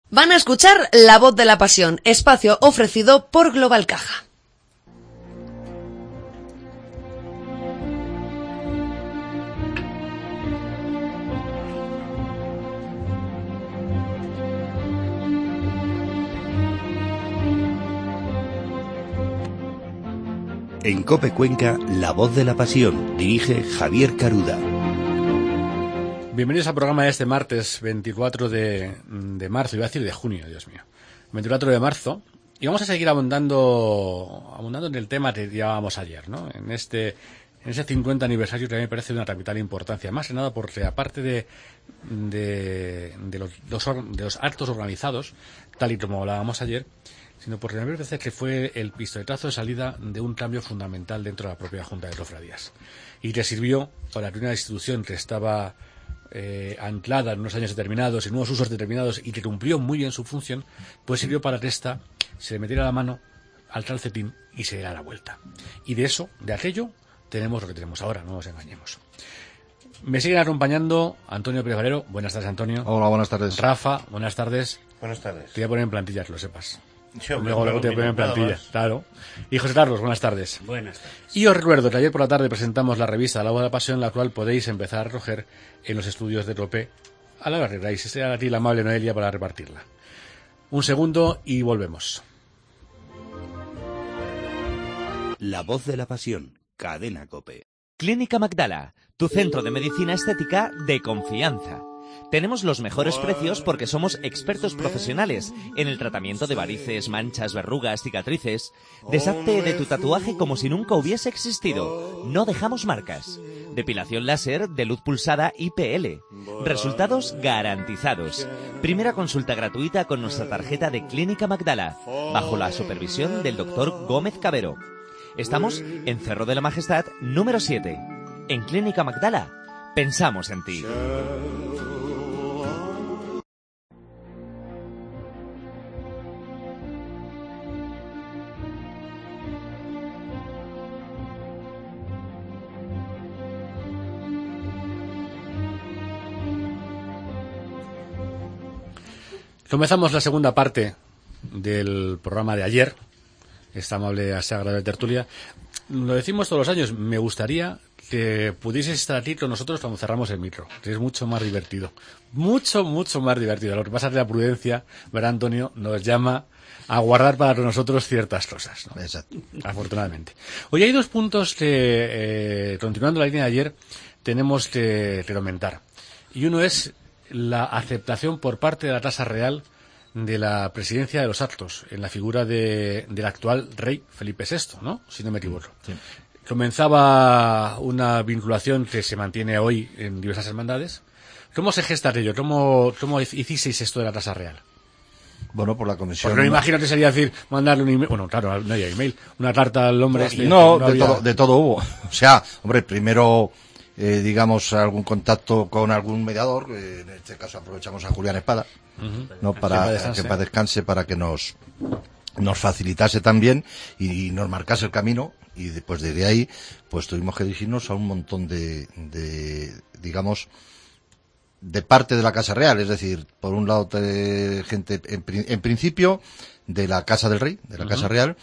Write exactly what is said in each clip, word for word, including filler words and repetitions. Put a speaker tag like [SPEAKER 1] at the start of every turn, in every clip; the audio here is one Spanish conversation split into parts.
[SPEAKER 1] Van a escuchar La Voz de la Pasión, espacio ofrecido por Global Caja.
[SPEAKER 2] En COPE Cuenca, La Voz de la Pasión, dirige Javier Caruda.
[SPEAKER 3] Bienvenidos al programa de este martes veinticuatro de, de marzo, iba a decir de junio, Dios mío, veinticuatro de marzo, y vamos a seguir abundando, abundando en el tema que llevábamos ayer, ¿no? En este, en ese cincuenta aniversario que a mí me parece de una capital importancia, más que nada porque aparte de, de, de, los, los, de los actos organizados, tal y como hablábamos ayer, sino porque me parece que fue el pistoletazo de salida de un cambio fundamental dentro de la propia Junta de Cofradías, y que sirvió para que una institución que estaba Eh, anclada en unos años determinados, en unos usos determinados y que cumplió muy bien su función, pues sirvió para que ésta se le metiera la mano al calcetín y se diera la vuelta. Y de eso, de aquello, tenemos lo que tenemos ahora, no nos engañemos. Me siguen acompañando Antonio Pérez Valero. Buenas tardes, Antonio.
[SPEAKER 4] Hola, buenas tardes.
[SPEAKER 3] Rafa, buenas tardes.
[SPEAKER 5] Buenas tardes.
[SPEAKER 3] Te voy a poner en plantilla, que lo sepas.
[SPEAKER 5] Yo,
[SPEAKER 3] luego luego te voy a poner en plantilla, claro. Y José Carlos, buenas tardes.
[SPEAKER 5] Buenas tardes.
[SPEAKER 3] Y os recuerdo que ayer por la tarde presentamos la revista La Voz de la Pasión, la cual podéis empezar a recoger en los estudios de COPE a la hora que queráis. Sea a ti la amable Noelia para repartirla. Un segundo y volvemos.
[SPEAKER 2] La Voz de la Pasión, cadena COPE.
[SPEAKER 6] Clínica Magdala, tu centro de medicina estética de confianza. Tenemos los mejores precios porque somos expertos profesionales en el tratamiento de varices, manchas, verrugas, cicatrices. Deshazte de tu tatuaje como si nunca hubiese existido. No dejamos marcas. Depilación láser de luz pulsada I P L. Resultados garantizados. Primera consulta gratuita con nuestra tarjeta de Clínica Magdala, bajo la supervisión del doctor Gómez Cabero. Estamos en Cerro de la Majestad número siete. En Clínica Magdala, pensamos en ti.
[SPEAKER 3] Comenzamos la segunda parte del programa de ayer, esta amable agradable tertulia. Lo decimos todos los años, me gustaría que pudieseis estar aquí con nosotros cuando cerramos el micro, que es mucho más divertido, mucho, mucho más divertido. Lo que pasa es que la prudencia, ¿verdad, Antonio?, nos llama a guardar para nosotros ciertas cosas, ¿no?
[SPEAKER 4] Exacto.
[SPEAKER 3] Afortunadamente. Hoy hay dos puntos que, eh, continuando la línea de ayer, tenemos que, que comentar. Y uno es la aceptación por parte de la Casa Real de la presidencia de los actos en la figura de, del actual rey Felipe sexto, ¿no? Si no me equivoco. Sí. Comenzaba una vinculación que se mantiene hoy en diversas hermandades. ¿Cómo se gesta aquello? ¿Cómo, cómo hicisteis esto de la Casa Real?
[SPEAKER 4] Bueno, por la comisión.
[SPEAKER 3] Porque no me imagino que sería decir, mandarle un email. Bueno, claro, no había email. Una carta al hombre. Este,
[SPEAKER 4] no,
[SPEAKER 3] no
[SPEAKER 4] de,
[SPEAKER 3] había...
[SPEAKER 4] todo, de todo hubo. O sea, hombre, primero, eh, digamos, algún contacto con algún mediador. Eh, en este caso aprovechamos a Julián Espada, uh-huh. ¿no? Para que para descanse, para que nos, nos facilitase también y, y nos marcase el camino. Y después desde ahí, pues tuvimos que dirigirnos a un montón de, de digamos, de parte de la Casa Real, es decir, por un lado de gente, en, en principio, de la Casa del Rey, de la uh-huh. Casa Real,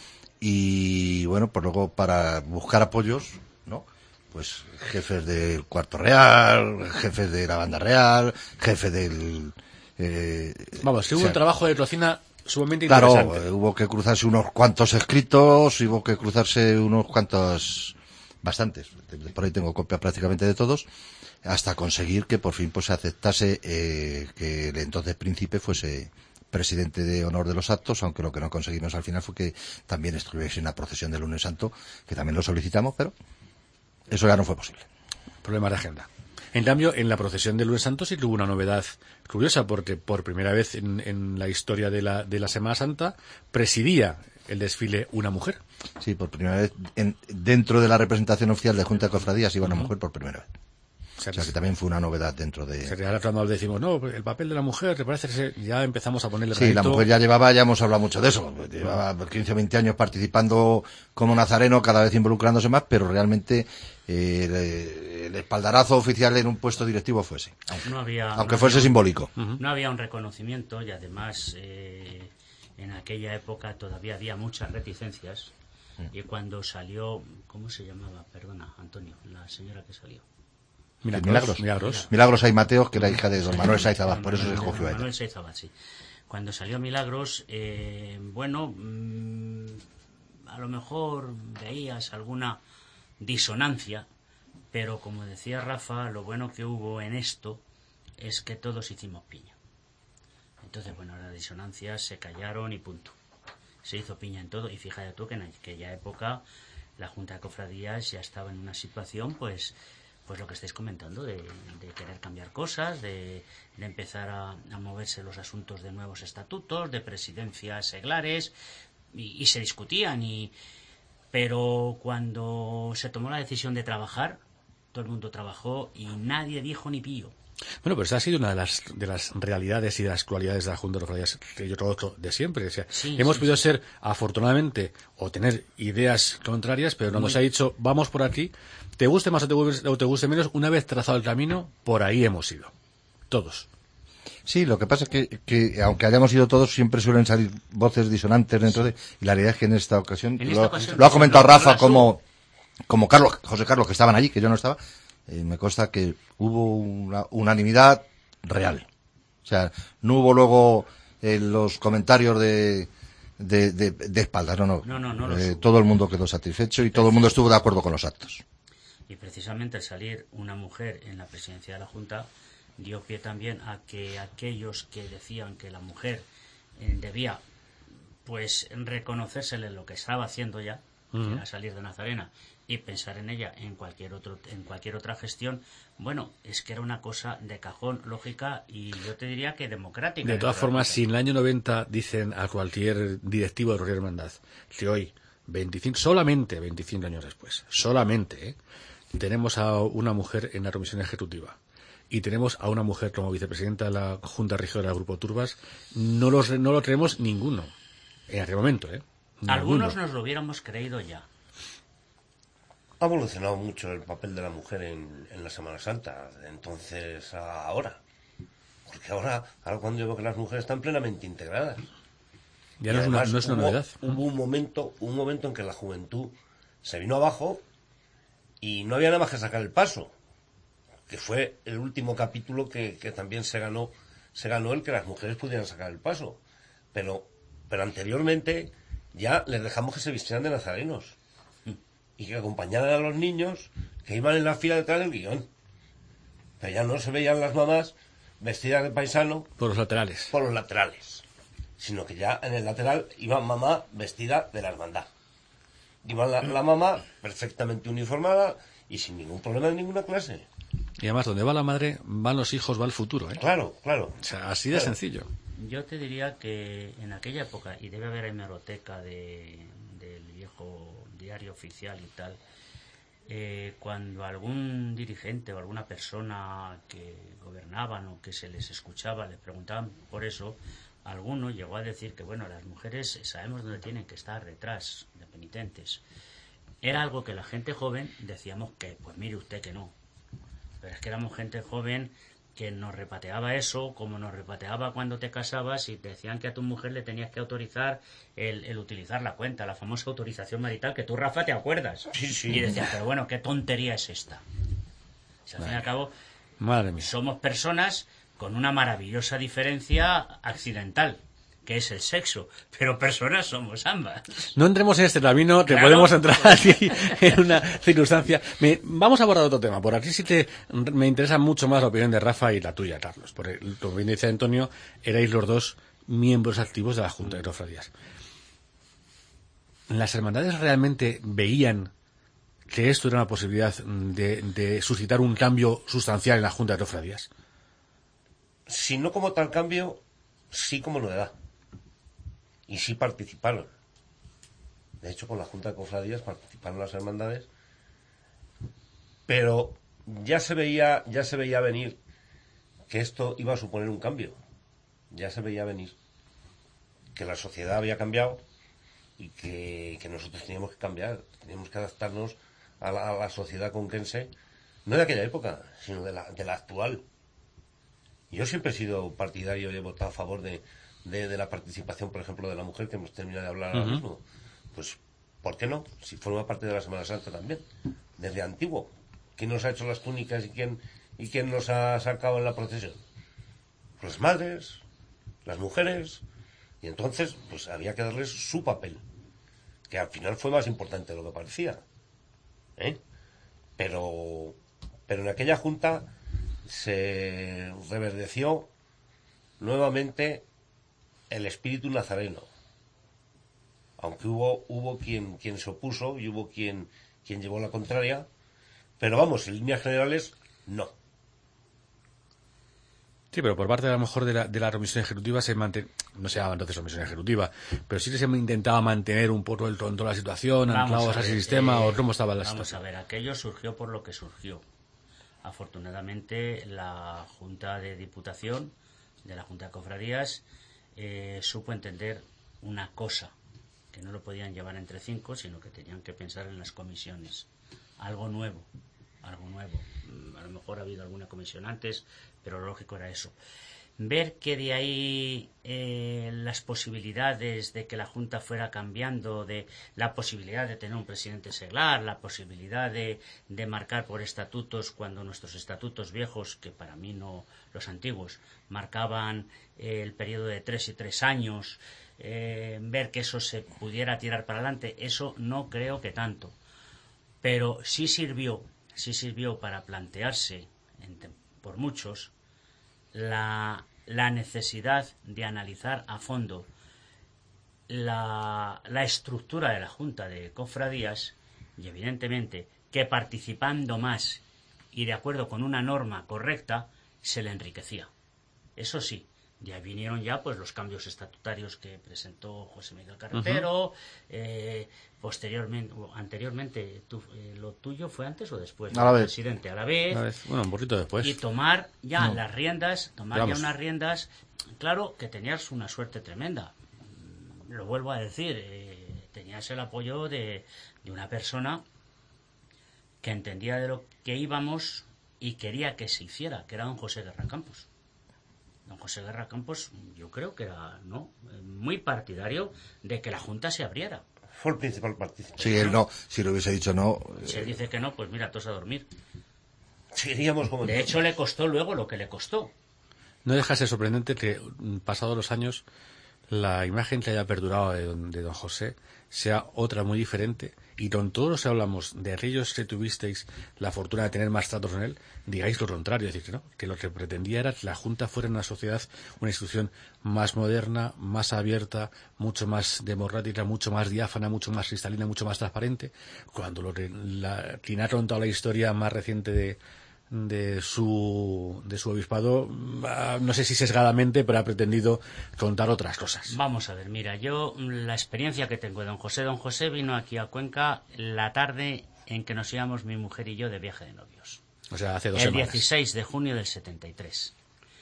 [SPEAKER 4] y bueno, pues luego para buscar apoyos, ¿no? Pues jefes del Cuarto Real, jefes de la Banda Real, jefe del... Eh,
[SPEAKER 3] Vamos, que hubo o sea, un trabajo de cocina sumamente
[SPEAKER 4] claro,
[SPEAKER 3] interesante.
[SPEAKER 4] Claro, hubo que cruzarse unos cuantos escritos, hubo que cruzarse unos cuantos, bastantes, por ahí tengo copia prácticamente de todos, hasta conseguir que por fin pues se aceptase eh, que el entonces príncipe fuese presidente de honor de los actos, aunque lo que no conseguimos al final fue que también estuviese en la procesión del lunes santo, que también lo solicitamos, pero eso ya no fue posible.
[SPEAKER 3] Problemas de agenda. En cambio, en la procesión del lunes santo sí que hubo una novedad curiosa, porque por primera vez en, en la historia de la, de la Semana Santa presidía el desfile una mujer.
[SPEAKER 4] Sí, por primera vez en, dentro de la representación oficial de Junta de Cofradías iba una uh-huh. mujer por primera vez. O sea, que también fue una novedad dentro de...
[SPEAKER 3] Se real cuando decimos, no, el papel de la mujer, ¿te parece que ya empezamos a ponerle
[SPEAKER 4] Sí, la mujer ya llevaba, ya hemos hablado mucho de eso, llevaba quince o veinte años participando como nazareno, cada vez involucrándose más, pero realmente eh, el, el espaldarazo oficial en un puesto directivo fuese, aunque,
[SPEAKER 5] no había,
[SPEAKER 4] aunque
[SPEAKER 5] no
[SPEAKER 4] fuese
[SPEAKER 5] había,
[SPEAKER 4] simbólico.
[SPEAKER 5] No había un reconocimiento y además eh, en aquella época todavía había muchas reticencias y cuando salió, ¿cómo se llamaba? Perdona, Antonio, la señora que salió.
[SPEAKER 3] Milagros,
[SPEAKER 4] Milagros.
[SPEAKER 3] Milagros.
[SPEAKER 4] Milagros Ay Mateos, que era hija de don Manuel Saiz Abad, por eso se escogió a ella.
[SPEAKER 5] Manuel Saiz Abad, sí. Cuando salió Milagros, eh, bueno, mmm, a lo mejor veías alguna disonancia, pero como decía Rafa, lo bueno que hubo en esto es que todos hicimos piña. Entonces, bueno, las disonancias se callaron y punto. Se hizo piña en todo y fíjate tú que en aquella época la Junta de Cofradías ya estaba en una situación, pues... pues lo que estáis comentando, de, de querer cambiar cosas, de, de empezar a, a moverse los asuntos de nuevos estatutos, de presidencias seglares, y, y se discutían, y pero cuando se tomó la decisión de trabajar, todo el mundo trabajó y nadie dijo ni pío.
[SPEAKER 3] Bueno, pero esa ha sido una de las de las realidades y de las cualidades de la Junta de Cofradías que yo conozco de siempre. O sea,
[SPEAKER 5] sí,
[SPEAKER 3] hemos
[SPEAKER 5] sí,
[SPEAKER 3] podido
[SPEAKER 5] sí.
[SPEAKER 3] ser, afortunadamente, o tener ideas contrarias, pero cuando
[SPEAKER 5] Muy...
[SPEAKER 3] se ha dicho, vamos por aquí, te guste más o te, guste, o te guste menos, una vez trazado el camino, por ahí hemos ido. Todos.
[SPEAKER 4] Sí, lo que pasa es que, que aunque hayamos ido todos, siempre suelen salir voces disonantes dentro de... Y la realidad es que en esta ocasión,
[SPEAKER 5] en
[SPEAKER 4] lo,
[SPEAKER 5] esta ocasión
[SPEAKER 4] lo ha comentado
[SPEAKER 5] lo,
[SPEAKER 4] Rafa
[SPEAKER 5] lo
[SPEAKER 4] como, como Carlos, José Carlos, que estaban allí, que yo no estaba, eh, me consta que hubo una unanimidad real. O sea, no hubo luego eh, los comentarios de, de, de, de espaldas, no, no.
[SPEAKER 5] no, no, no
[SPEAKER 4] eh, todo el mundo quedó satisfecho y todo el mundo estuvo de acuerdo con los actos.
[SPEAKER 5] Y precisamente al salir una mujer en la presidencia de la Junta dio pie también a que aquellos que decían que la mujer eh, debía pues reconocérsele lo que estaba haciendo ya, uh-huh. que era salir de Nazarena y pensar en ella en cualquier otro en cualquier otra gestión, bueno, es que era una cosa de cajón lógica y yo te diría que democrática.
[SPEAKER 3] De todas formas, si en el año noventa dicen a cualquier directivo de cualquier hermandad que hoy, veinticinco, solamente veinticinco años después, solamente, ¿eh? tenemos a una mujer en la comisión ejecutiva y tenemos a una mujer como vicepresidenta de la Junta Regidora del Grupo Turbas, no, los, no lo tenemos ninguno en aquel momento. ¿eh?
[SPEAKER 5] Algunos nos lo hubiéramos creído ya.
[SPEAKER 7] Ha evolucionado mucho el papel de la mujer en, en la Semana Santa, de entonces a ahora. Porque ahora, ahora cuando yo veo que las mujeres están plenamente integradas.
[SPEAKER 3] Ya no es, una, no es una
[SPEAKER 7] hubo,
[SPEAKER 3] novedad.
[SPEAKER 7] Hubo un momento, un momento en que la juventud se vino abajo y no había nada más que sacar el paso. Que fue el último capítulo que, que también se ganó, se ganó el que las mujeres pudieran sacar el paso. Pero, pero anteriormente ya les dejamos que se vistieran de nazarenos. Y que acompañaran a los niños que iban en la fila detrás del guión. Pero ya no se veían las mamás vestidas de paisano
[SPEAKER 3] por los laterales.
[SPEAKER 7] Por los laterales. Sino que ya en el lateral iba mamá vestida de la hermandad. Iba la, la mamá perfectamente uniformada y sin ningún problema de ninguna clase.
[SPEAKER 3] Y además, donde va la madre, van los hijos, va el futuro. ¿eh?
[SPEAKER 7] Claro, claro.
[SPEAKER 3] O sea, así de
[SPEAKER 7] claro.
[SPEAKER 3] sencillo.
[SPEAKER 5] Yo te diría que en aquella época, y debe haber hemeroteca de, del viejo diario oficial y tal, eh, cuando algún dirigente o alguna persona que gobernaban o que se les escuchaba les preguntaban por eso, alguno llegó a decir que bueno, las mujeres sabemos dónde tienen que estar, detrás de penitentes. Era algo que la gente joven decíamos que pues mire usted que no, pero es que éramos gente joven que nos repateaba eso, como nos repateaba cuando te casabas y te decían que a tu mujer le tenías que autorizar el, el utilizar la cuenta, la famosa autorización marital, que tú, Rafa, te acuerdas.
[SPEAKER 7] Sí, sí.
[SPEAKER 5] Y decías, pero bueno, ¿qué tontería es esta? O sea, al fin y al cabo,
[SPEAKER 3] Madre mía.
[SPEAKER 5] somos personas con una maravillosa diferencia accidental, que es el sexo, pero personas somos ambas.
[SPEAKER 3] No entremos en este camino, que
[SPEAKER 5] Claro.
[SPEAKER 3] podemos entrar aquí en una circunstancia. Me, vamos a abordar otro tema. Por aquí sí te, me interesa mucho más la opinión de Rafa y la tuya, Carlos. Porque, como bien dice Antonio, erais los dos miembros activos de la Junta de Cofradías. ¿Las hermandades realmente veían que esto era una posibilidad de, de suscitar un cambio sustancial en la Junta de Cofradías?
[SPEAKER 7] Si no como tal cambio, sí como novedad. Y sí participaron. De hecho, con la Junta de Cofradías participaron las hermandades. Pero ya se veía, ya se veía venir que esto iba a suponer un cambio. Ya se veía venir que la sociedad había cambiado y que, que nosotros teníamos que cambiar, teníamos que adaptarnos a la, a la sociedad conquense, no de aquella época, sino de la, de la actual. Yo siempre he sido partidario y he votado a favor de, de, de la participación, por ejemplo, de la mujer, que hemos terminado de hablar ahora mismo. Pues, ¿por qué no? Si forma parte de la Semana Santa también, desde antiguo. ¿Quién nos ha hecho las túnicas y quién, y quién nos ha sacado en la procesión? Pues las madres, las mujeres, y entonces pues había que darles su papel, que al final fue más importante de lo que parecía, ¿eh? Pero, pero en aquella junta se reverdeció nuevamente el espíritu nazareno, aunque hubo hubo quien quien se opuso y hubo quien quien llevó la contraria, pero vamos, en líneas generales no.
[SPEAKER 3] Sí, pero por parte a lo mejor de la, de la remisión ejecutiva se manten... no se llama entonces remisión ejecutiva, pero sí que se intentaba mantener un poco el control de la situación, anclados a ese sistema, eh, o cómo estaba la
[SPEAKER 5] vamos
[SPEAKER 3] situación.
[SPEAKER 5] Vamos a ver, aquello surgió por lo que surgió. Afortunadamente la Junta de Diputación, de la Junta de Cofradías, eh, supo entender una cosa, que no lo podían llevar entre cinco, sino que tenían que pensar en las comisiones. Algo nuevo, algo nuevo. A lo mejor ha habido alguna comisión antes, pero lo lógico era eso. Ver que de ahí eh, las posibilidades de que la Junta fuera cambiando, de la posibilidad de tener un presidente seglar, la posibilidad de, de marcar por estatutos, cuando nuestros estatutos viejos, que para mí no los antiguos, marcaban eh, el periodo de tres y tres años, eh, ver que eso se pudiera tirar para adelante, eso no creo que tanto. Pero sí sirvió, sí sirvió para plantearse, en, por muchos, la, la necesidad de analizar a fondo la, la estructura de la Junta de Cofradías, y evidentemente que participando más y de acuerdo con una norma correcta se le enriquecía. Eso sí, ya vinieron ya pues los cambios estatutarios que presentó José Miguel Carretero. Uh-huh. eh, posteriormente, anteriormente, tú, eh, ¿lo tuyo fue antes o después?
[SPEAKER 4] A la vez.
[SPEAKER 5] Presidente, a la vez.
[SPEAKER 3] A la vez. Bueno, un poquito después.
[SPEAKER 5] Y tomar ya
[SPEAKER 3] no.
[SPEAKER 5] las riendas, tomar
[SPEAKER 3] Vamos.
[SPEAKER 5] ya unas riendas. Claro que tenías una suerte tremenda. Lo vuelvo a decir, eh, tenías el apoyo de, de una persona que entendía de lo que íbamos y quería que se hiciera, que era don José Guerra Campos. Don José Guerra Campos, yo creo que era no muy partidario de que la Junta se abriera.
[SPEAKER 7] Fue el principal participante.
[SPEAKER 4] Sí, él no. Si lo hubiese dicho no...
[SPEAKER 5] Si él dice que no, pues mira, todos a dormir.
[SPEAKER 7] Seguiríamos como...
[SPEAKER 5] De hecho, le costó luego lo que le costó.
[SPEAKER 3] No deja de ser sorprendente que, pasados los años, la imagen que haya perdurado de don, de don José sea otra muy diferente, y con todos hablamos de aquellos que tuvisteis la fortuna de tener más tratos en él, digáis lo contrario, es decir, que no, que lo que pretendía era que la Junta fuera una sociedad, una institución más moderna, más abierta, mucho más democrática, mucho más diáfana, mucho más cristalina, mucho más transparente, cuando lo que la, quien ha contado la historia más reciente de de su de su obispado, no sé si sesgadamente, pero ha pretendido contar otras cosas.
[SPEAKER 5] Vamos a ver, mira, yo la experiencia que tengo de don José, don José vino aquí a Cuenca la tarde en que nos íbamos mi mujer y yo de viaje de novios.
[SPEAKER 3] O sea, hace dos
[SPEAKER 5] el
[SPEAKER 3] semanas.
[SPEAKER 5] dieciséis de junio del setenta y tres.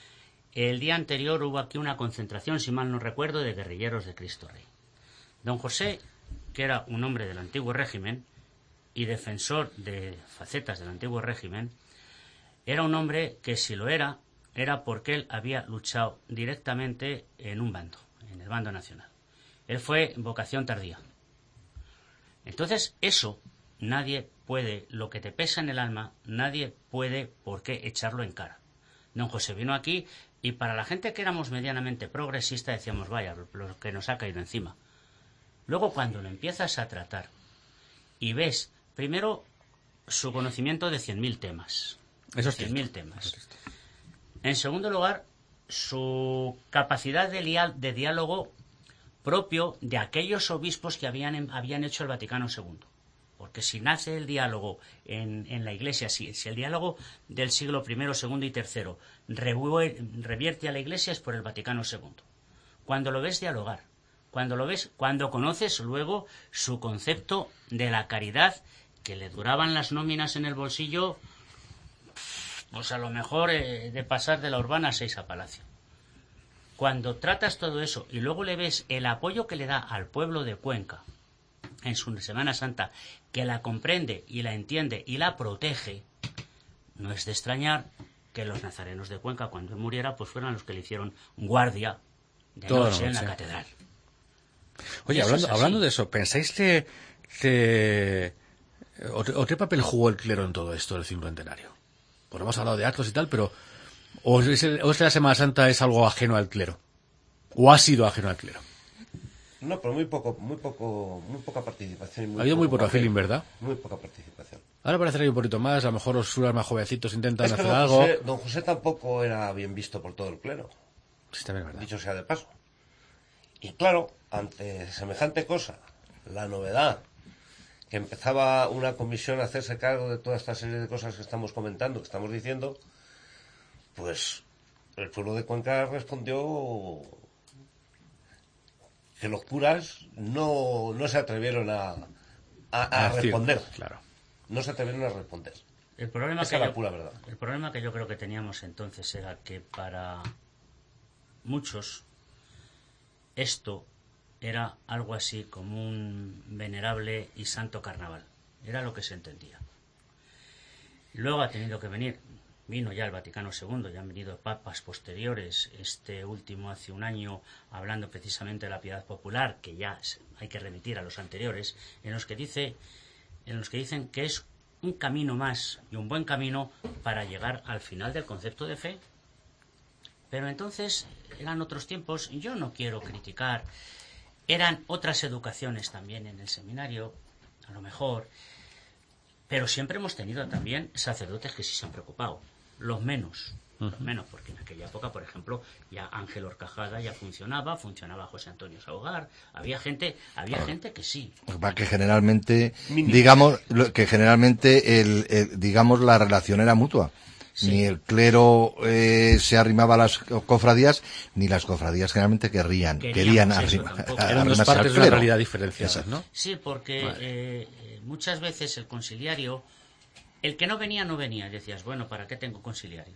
[SPEAKER 5] El día anterior hubo aquí una concentración, si mal no recuerdo, de guerrilleros de Cristo Rey. Don José, que era un hombre del antiguo régimen y defensor de facetas del antiguo régimen, era un hombre que, si lo era, era porque él había luchado directamente en un bando, en el bando nacional. Él fue vocación tardía. Entonces, eso nadie puede, lo que te pesa en el alma, nadie puede por qué echarlo en cara. Don José vino aquí y para la gente que éramos medianamente progresistas decíamos, vaya, lo que nos ha caído encima. Luego, cuando lo empiezas a tratar y ves, primero, su conocimiento de cien mil temas.
[SPEAKER 3] Eso es
[SPEAKER 5] cien mil temas. En segundo lugar, su capacidad de, lial, de diálogo propio de aquellos obispos que habían, habían hecho el Vaticano segundo. Porque si nace el diálogo en, en la Iglesia, si, si el diálogo del siglo primero, segundo y tercero revierte a la Iglesia, es por el Vaticano segundo. Cuando lo ves dialogar, cuando lo ves, cuando conoces luego su concepto de la caridad, que le duraban las nóminas en el bolsillo O sea, a lo mejor eh, de pasar de la Urbana a seis a Palacio. Cuando tratas todo eso y luego le ves el apoyo que le da al pueblo de Cuenca en su Semana Santa, que la comprende y la entiende y la protege, no es de extrañar que los nazarenos de Cuenca, cuando él muriera, pues fueran los que le hicieron guardia de
[SPEAKER 3] Toda
[SPEAKER 5] noche
[SPEAKER 3] la
[SPEAKER 5] en la
[SPEAKER 3] noche.
[SPEAKER 5] catedral.
[SPEAKER 3] Oye,
[SPEAKER 5] Eso
[SPEAKER 3] hablando,
[SPEAKER 5] es así.
[SPEAKER 3] hablando de eso, ¿pensáis que, que o, o qué papel jugó el clero en todo esto del cincuentenario? Pues hemos hablado de actos y tal, pero ¿o es, el- o es que la Semana Santa es algo ajeno al clero? ¿O ha sido ajeno al clero?
[SPEAKER 7] No, pero muy poco, muy poco, muy poca participación. y Muy
[SPEAKER 3] Ha habido muy
[SPEAKER 7] poco
[SPEAKER 3] poco
[SPEAKER 7] papel.
[SPEAKER 3] feeling, ¿verdad?
[SPEAKER 7] Muy poca participación.
[SPEAKER 3] Ahora parece que hay un poquito más, a lo mejor los suras más jovencitos intentan
[SPEAKER 7] Es que
[SPEAKER 3] hacer
[SPEAKER 7] don
[SPEAKER 3] algo.
[SPEAKER 7] José, don José tampoco era bien visto por todo el clero,
[SPEAKER 3] Sí, también es verdad.
[SPEAKER 7] dicho sea de paso. Y claro, ante semejante cosa, la novedad, que empezaba una comisión a hacerse cargo de toda esta serie de cosas que estamos comentando, que estamos diciendo, pues el pueblo de Cuenca respondió que los curas no, no se atrevieron a, a, a
[SPEAKER 3] Ah, sí,
[SPEAKER 7] responder.
[SPEAKER 3] Claro.
[SPEAKER 7] No se atrevieron a responder.
[SPEAKER 5] El problema,
[SPEAKER 7] Esa
[SPEAKER 5] que
[SPEAKER 7] es la
[SPEAKER 5] yo,
[SPEAKER 7] pura verdad.
[SPEAKER 5] el problema que yo creo que teníamos entonces era que para muchos esto era algo así como un venerable y santo carnaval. Era lo que se entendía. Luego ha tenido que venir, vino ya el Vaticano segundo, ya han venido papas posteriores, este último hace un año hablando precisamente de la piedad popular, que ya hay que remitir a los anteriores, en los que dice, en los que dicen que es un camino más y un buen camino para llegar al final del concepto de fe. Pero entonces eran otros tiempos, y yo no quiero criticar, eran otras educaciones también en el seminario, a lo mejor, pero siempre hemos tenido también sacerdotes que sí se han preocupado, los menos, los menos, porque en aquella época, por ejemplo, ya Ángel Horcajada ya funcionaba, funcionaba José Antonio Saugar, había gente, había gente que sí.
[SPEAKER 4] Va que generalmente, digamos, lo- que generalmente el, el- digamos, la relación era mutua.
[SPEAKER 5] Sí.
[SPEAKER 4] Ni el clero eh, se arrimaba a las cofradías, ni las cofradías generalmente querrían,
[SPEAKER 5] Queríamos
[SPEAKER 4] querían
[SPEAKER 5] eso
[SPEAKER 4] arrim-
[SPEAKER 5] tampoco.
[SPEAKER 4] a-
[SPEAKER 3] Eran dos
[SPEAKER 4] arrimarse al
[SPEAKER 3] partes de una
[SPEAKER 4] clero.
[SPEAKER 3] realidad diferenciadas,
[SPEAKER 4] Exacto.
[SPEAKER 3] ¿no?
[SPEAKER 5] Sí, porque
[SPEAKER 3] Vale.
[SPEAKER 5] eh, eh, muchas veces el conciliario, el que no venía, no venía. Decías, bueno, ¿para qué tengo conciliario?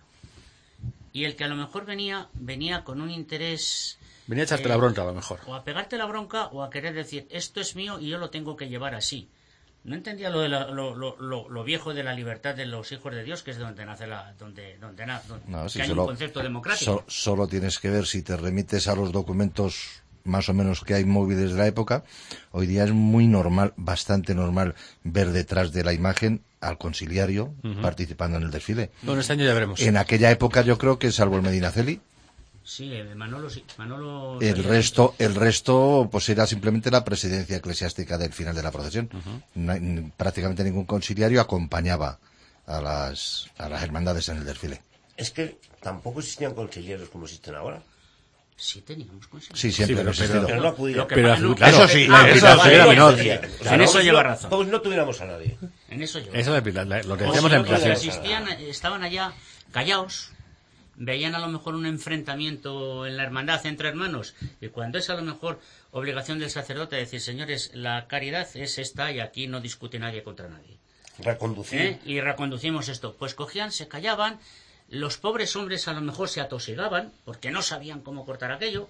[SPEAKER 5] Y el que a lo mejor venía, venía con un interés...
[SPEAKER 3] Venía a echarte
[SPEAKER 5] eh,
[SPEAKER 3] la bronca, a lo mejor.
[SPEAKER 5] O a pegarte la bronca o a querer decir, esto es mío y yo lo tengo que llevar así. No entendía lo, de la- lo, lo, lo, lo viejo de la libertad de los hijos de Dios, que es de donde nace la... donde, donde, na- donde
[SPEAKER 4] No, sí,
[SPEAKER 5] que hay
[SPEAKER 4] solo,
[SPEAKER 5] un concepto democrático.
[SPEAKER 4] so- solo tienes que ver, si te remites a los documentos más o menos que hay móviles de la época, hoy día es muy normal, bastante normal, ver detrás de la imagen al conciliario participando en el desfile.
[SPEAKER 3] Bueno, este año ya veremos.
[SPEAKER 4] En aquella época yo creo que, salvo el Medinaceli,
[SPEAKER 5] Sí, eh, Manolo... sí, Manolo
[SPEAKER 4] el resto, el resto, pues era simplemente la presidencia eclesiástica del final de la procesión. No hay- n- prácticamente ningún conciliario acompañaba a las, a las hermandades en el desfile.
[SPEAKER 7] Es que tampoco existían conciliarios como existen ahora.
[SPEAKER 5] Sí teníamos conciliario.
[SPEAKER 4] Sí, siempre
[SPEAKER 3] Sí, pero-
[SPEAKER 4] ha existido.
[SPEAKER 7] Pero no acudían.
[SPEAKER 5] Lo que
[SPEAKER 3] Pero,
[SPEAKER 5] pasa- no,
[SPEAKER 3] claro,
[SPEAKER 4] eso sí,
[SPEAKER 5] ah,
[SPEAKER 4] eso
[SPEAKER 5] vale,
[SPEAKER 4] sí,
[SPEAKER 5] vale,
[SPEAKER 3] era
[SPEAKER 5] vale,
[SPEAKER 3] menor.
[SPEAKER 5] vale.
[SPEAKER 7] Claro,
[SPEAKER 5] En eso
[SPEAKER 7] pues
[SPEAKER 5] lleva
[SPEAKER 7] no-
[SPEAKER 5] razón.
[SPEAKER 7] Pues no tuviéramos a nadie.
[SPEAKER 5] En eso lleva
[SPEAKER 3] Eso
[SPEAKER 5] razón.
[SPEAKER 3] es la- la- lo que
[SPEAKER 5] O
[SPEAKER 3] decíamos
[SPEAKER 5] si
[SPEAKER 3] en
[SPEAKER 5] otros
[SPEAKER 3] clase.
[SPEAKER 5] existían, estaban allá callados, veían a lo mejor un enfrentamiento en la hermandad entre hermanos, y cuando es a lo mejor obligación del sacerdote decir, señores, la caridad es esta y aquí no discute nadie contra nadie,
[SPEAKER 7] Reconducir.
[SPEAKER 5] ¿eh? Y reconducimos esto, pues cogían, se callaban, los pobres hombres a lo mejor se atosigaban porque no sabían cómo cortar aquello.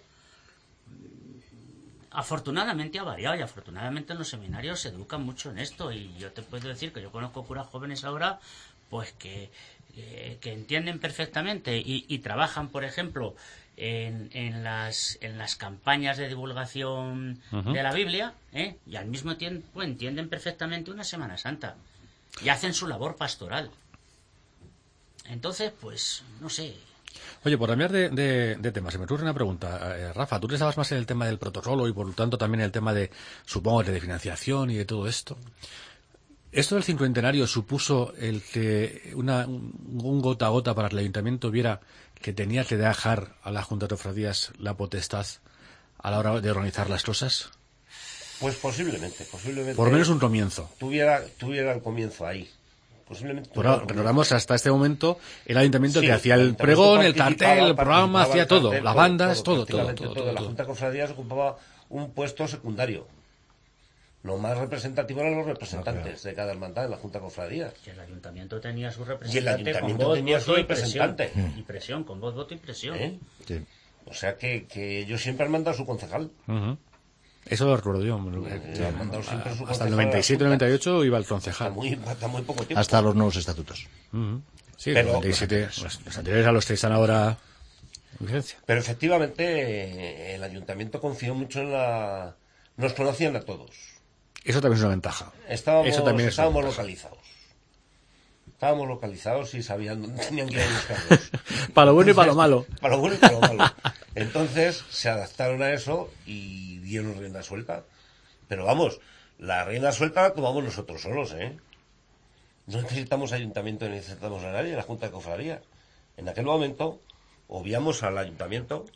[SPEAKER 5] Afortunadamente ha variado y afortunadamente en los seminarios se educan mucho en esto, y yo te puedo decir que yo conozco curas jóvenes ahora pues que, eh, que entienden perfectamente y, y trabajan, por ejemplo, en, en, las, en las campañas de divulgación
[SPEAKER 3] Ujú.
[SPEAKER 5] de la Biblia, ¿eh? Y al mismo tiempo entienden perfectamente una Semana Santa y hacen su labor pastoral. Entonces, pues, no sé.
[SPEAKER 3] Oye, por cambiar de, de, de tema, se me ocurre una pregunta. Eh, Rafa, tú te estabas más en el tema del protocolo y por lo tanto también en el tema de, supongo, de financiación y de todo esto. ¿Esto del cincuentenario supuso el que una, un, un gota a gota para que el ayuntamiento viera que tenía que dejar a la Junta de Cofradías la potestad a la hora de organizar las cosas?
[SPEAKER 7] Pues posiblemente, posiblemente.
[SPEAKER 3] Por lo menos un comienzo.
[SPEAKER 7] Tuviera, tuviera el comienzo ahí. Posiblemente. tuviera
[SPEAKER 3] Bueno,
[SPEAKER 7] el comienzo.
[SPEAKER 3] recordamos hasta este momento el ayuntamiento
[SPEAKER 7] Sí,
[SPEAKER 3] que hacía el
[SPEAKER 7] ayuntamiento
[SPEAKER 3] pregón, el
[SPEAKER 7] participaba,
[SPEAKER 3] cartel, el programa,
[SPEAKER 7] participaba,
[SPEAKER 3] hacía
[SPEAKER 7] el
[SPEAKER 3] todo,
[SPEAKER 7] cartel,
[SPEAKER 3] las bandas, todo, todo,
[SPEAKER 7] prácticamente
[SPEAKER 3] todo,
[SPEAKER 7] todo.
[SPEAKER 3] todo,
[SPEAKER 7] La
[SPEAKER 3] todo.
[SPEAKER 7] Junta de Cofradías ocupaba un puesto secundario. lo más representativo eran los representantes de cada hermandad en la Junta de Cofradías.
[SPEAKER 5] Y el ayuntamiento tenía su representante.
[SPEAKER 7] Y el ayuntamiento
[SPEAKER 5] con voz,
[SPEAKER 7] tenía su
[SPEAKER 5] voto
[SPEAKER 7] representante.
[SPEAKER 5] Y presión, y presión, con voz, voto y presión.
[SPEAKER 7] ¿Eh?
[SPEAKER 4] Sí.
[SPEAKER 7] O sea que, que ellos siempre han mandado a su concejal.
[SPEAKER 3] Uh-huh. Eso lo recuerdo yo.
[SPEAKER 7] Eh, han mandado siempre a su
[SPEAKER 3] Hasta el
[SPEAKER 7] concejal
[SPEAKER 3] noventa y siete
[SPEAKER 7] a la
[SPEAKER 3] noventa y ocho iba el
[SPEAKER 7] Junta.
[SPEAKER 3] concejal.
[SPEAKER 7] Hasta muy, hasta muy poco tiempo.
[SPEAKER 4] Hasta los nuevos estatutos.
[SPEAKER 3] Uh-huh. Sí,
[SPEAKER 7] Pero-
[SPEAKER 3] el noventa y siete, los, los anteriores a los que están ahora en vigencia.
[SPEAKER 7] Pero efectivamente eh, el ayuntamiento confió mucho en la... Nos conocían a todos.
[SPEAKER 3] Eso también es una ventaja.
[SPEAKER 7] Estábamos,
[SPEAKER 3] Eso también es una
[SPEAKER 7] estábamos
[SPEAKER 3] ventaja.
[SPEAKER 7] localizados. Estábamos localizados y sabían dónde tenían que ir a buscarlos.
[SPEAKER 3] Para lo bueno y para lo malo.
[SPEAKER 7] Para lo bueno y para lo malo. Entonces se adaptaron a eso y dieron rienda suelta. Pero vamos, la rienda suelta la tomamos nosotros solos, ¿eh? No necesitamos ayuntamiento ni necesitamos a nadie, la Junta de Cofradías. En aquel momento obviamos al ayuntamiento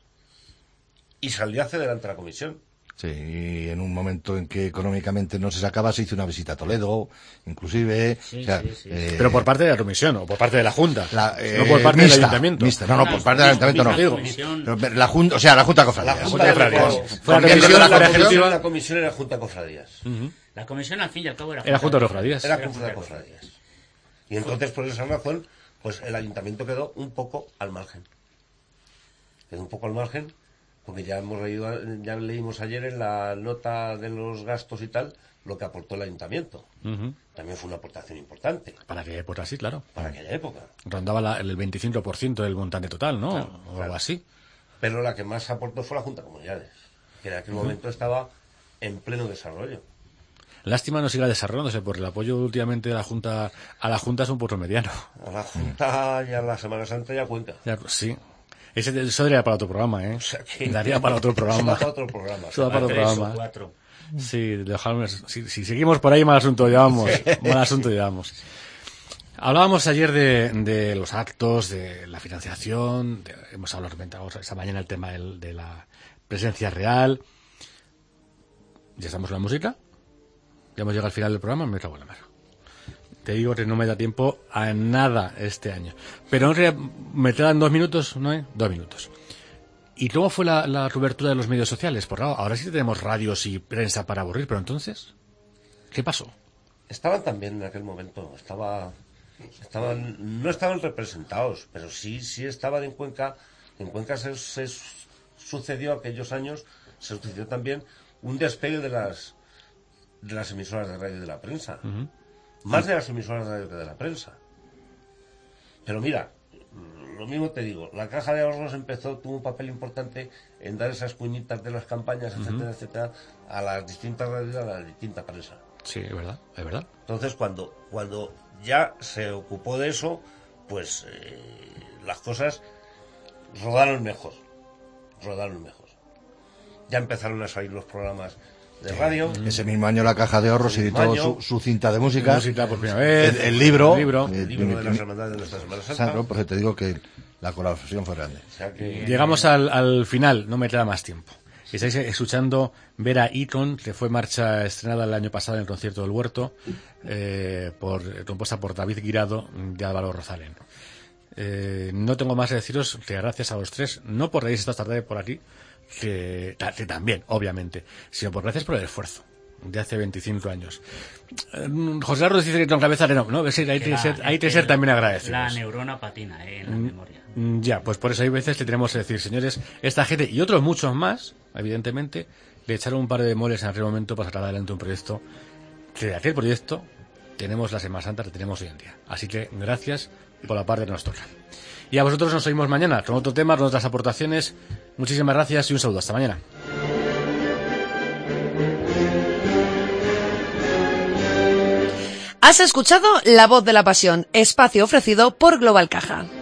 [SPEAKER 7] y salió hacia delante la comisión.
[SPEAKER 4] Sí, y en un momento en que económicamente no se sacaba, se hizo una visita a Toledo, inclusive.
[SPEAKER 5] Sí,
[SPEAKER 4] o sea,
[SPEAKER 5] sí, sí.
[SPEAKER 4] eh,
[SPEAKER 3] Pero por parte de la comisión o por parte de la Junta.
[SPEAKER 4] la,
[SPEAKER 3] no
[SPEAKER 4] eh,
[SPEAKER 3] por parte
[SPEAKER 4] mixta,
[SPEAKER 3] del ayuntamiento.
[SPEAKER 4] mixta. No, no, por parte del
[SPEAKER 5] Mixta,
[SPEAKER 4] ayuntamiento no.
[SPEAKER 5] mixta, comisión.
[SPEAKER 4] Pero La junta, o sea, la Junta de Cofradías.
[SPEAKER 7] La
[SPEAKER 3] Junta de Cofradías.
[SPEAKER 7] Cofradías.
[SPEAKER 3] Fue la
[SPEAKER 4] Porque
[SPEAKER 3] comisión,
[SPEAKER 4] la
[SPEAKER 3] la
[SPEAKER 4] comisión-
[SPEAKER 3] ejecutiva.
[SPEAKER 7] La comisión era Junta de Cofradías.
[SPEAKER 3] Ujú.
[SPEAKER 5] La comisión, al fin y al cabo, era
[SPEAKER 3] Era Junta de Cofradías.
[SPEAKER 7] Era Junta de Cofradías. Y entonces, por esa razón, pues el ayuntamiento quedó un poco al margen. Quedó un poco al margen, porque ya hemos leído, ya leímos ayer en la nota de los gastos y tal, lo que aportó el ayuntamiento.
[SPEAKER 3] Ujú.
[SPEAKER 7] También fue una aportación importante
[SPEAKER 3] Para que, pues así, claro.
[SPEAKER 7] para aquella época.
[SPEAKER 3] Rondaba la- el veinticinco por ciento del montante total, ¿no?
[SPEAKER 7] Claro,
[SPEAKER 3] o algo
[SPEAKER 7] claro.
[SPEAKER 3] así.
[SPEAKER 7] Pero la que más aportó fue la Junta de Comunidades, que en aquel momento estaba en pleno desarrollo.
[SPEAKER 3] Lástima no siga desarrollándose, porque el apoyo últimamente de la Junta a la Junta es un poco mediano.
[SPEAKER 7] A la Junta ya la Semana Santa ya cuenta.
[SPEAKER 3] Ya, pues, sí. Ese, eso daría para otro programa, ¿eh?
[SPEAKER 7] O sea que-
[SPEAKER 3] Daría para otro programa.
[SPEAKER 7] Eso da para otro programa.
[SPEAKER 3] Eso da para otro
[SPEAKER 5] Tres o
[SPEAKER 3] programa.
[SPEAKER 5] cuatro.
[SPEAKER 3] Sí, dejadme- si, si seguimos por ahí, mal asunto llevamos. Mal asunto llevamos. Hablábamos ayer de, de los actos, de la financiación, de- hemos hablado comentamos esta mañana el tema del- de la presencia real. Ya estamos con la música. Ya hemos llegado al final del programa, me cago en la mar. Te digo que no me da tiempo a nada este año. Pero en realidad me quedan dos minutos, ¿no? ¿Eh? Dos minutos. ¿Y cómo fue la, la cobertura de los medios sociales? Porque claro, ahora sí tenemos radios y prensa para aburrir, pero entonces, ¿qué pasó?
[SPEAKER 7] Estaban también en aquel momento, estaba, estaban, no estaban representados, pero sí, sí estaban en Cuenca. En Cuenca se, se sucedió aquellos años, se sucedió también un despegue de las, de las emisoras de radio y de la prensa. Más de las emisoras de radio que de la prensa. Pero mira, lo mismo te digo, la Caja de Ahorros empezó, tuvo un papel importante en dar esas cuñitas de las campañas, etcétera, etcétera, a las distintas radios y a la distinta prensa.
[SPEAKER 3] Sí, es verdad, es verdad.
[SPEAKER 7] Entonces, cuando, cuando ya se ocupó de eso, pues eh, las cosas rodaron mejor. Rodaron mejor. Ya empezaron a salir los programas de radio.
[SPEAKER 4] Ese mismo año la Caja de Ahorros
[SPEAKER 7] Ese mismo
[SPEAKER 4] editó
[SPEAKER 7] año.
[SPEAKER 4] su, su cinta de música.
[SPEAKER 3] Música por primera vez.
[SPEAKER 4] El, el libro.
[SPEAKER 3] El libro.
[SPEAKER 4] eh,
[SPEAKER 7] El libro de
[SPEAKER 4] mi-
[SPEAKER 7] las
[SPEAKER 4] mi-
[SPEAKER 7] hermandades de nuestra Semana Santa.
[SPEAKER 4] Sandro, porque te digo que la colaboración fue grande.
[SPEAKER 7] O sea que
[SPEAKER 3] Llegamos al, al final, no me queda más tiempo. Estáis escuchando Vera Eaton, que fue marcha estrenada el año pasado en el concierto del Huerto, eh, por, compuesta por David Guirado de Álvaro Rosalén. Eh, no tengo más que deciros que gracias a los tres, no por reírse esta tarde por aquí, que, que también, obviamente, sino por gracias por el esfuerzo de hace veinticinco años. Eh, José Carlos dice que con cabeza que no, ¿no? Es decir, hay que
[SPEAKER 5] la-
[SPEAKER 3] ser, hay que
[SPEAKER 5] que
[SPEAKER 3] ser
[SPEAKER 5] la-
[SPEAKER 3] también agradecidos.
[SPEAKER 5] La neurona patina, eh, en la memoria.
[SPEAKER 3] Mm, Ya, pues por eso hay veces que tenemos que decir, señores, esta gente y otros muchos más, evidentemente, le echaron un par de demoles en aquel momento para sacar adelante un proyecto que de aquel proyecto tenemos la Semana Santa que tenemos hoy en día. Así que gracias por la parte que nos toca. Y a vosotros nos oímos mañana con otro tema, con otras aportaciones. Muchísimas gracias y un saludo. Hasta mañana.
[SPEAKER 1] Has escuchado La Voz de la Pasión, espacio ofrecido por Global Caja.